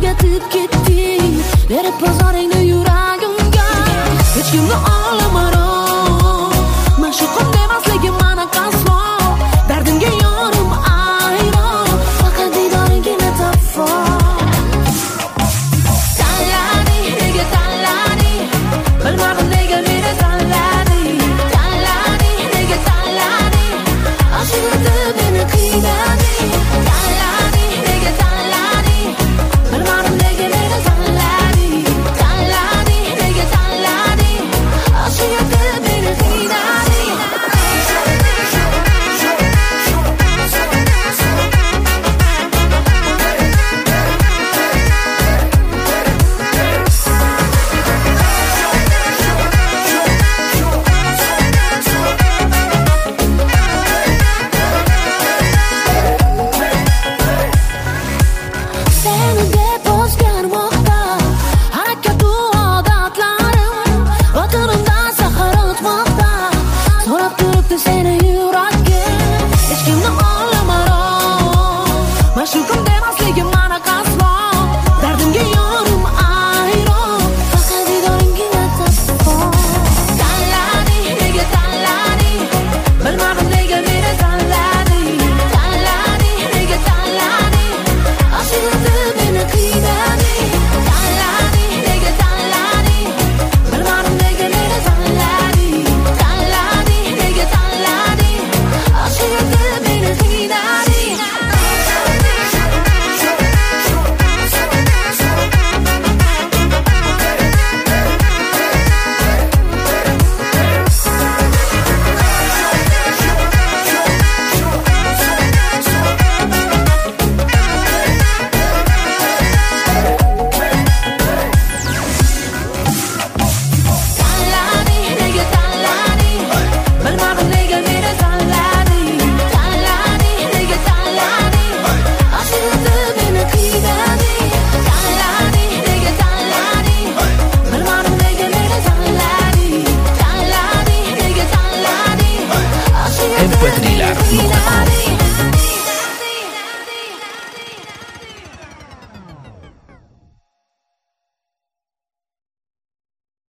o'rgatib ketding. Berib bozoringni yuragimga, hech kimni olamaram. Ma'shuqim demasligim mana qasvo, dardimga yorim ayron, faqat didoringga metafor. Tanlading, nega tanlading? Bilmadim nega meni tanlading. Tanlading, nega tanlading? Oshiq etib meni qiynading. Tanlading, nega tanlading? Bilmadim nega meni tanlading. Tanlading, nega tanlading? Oshiq etib meni qiynading. Seni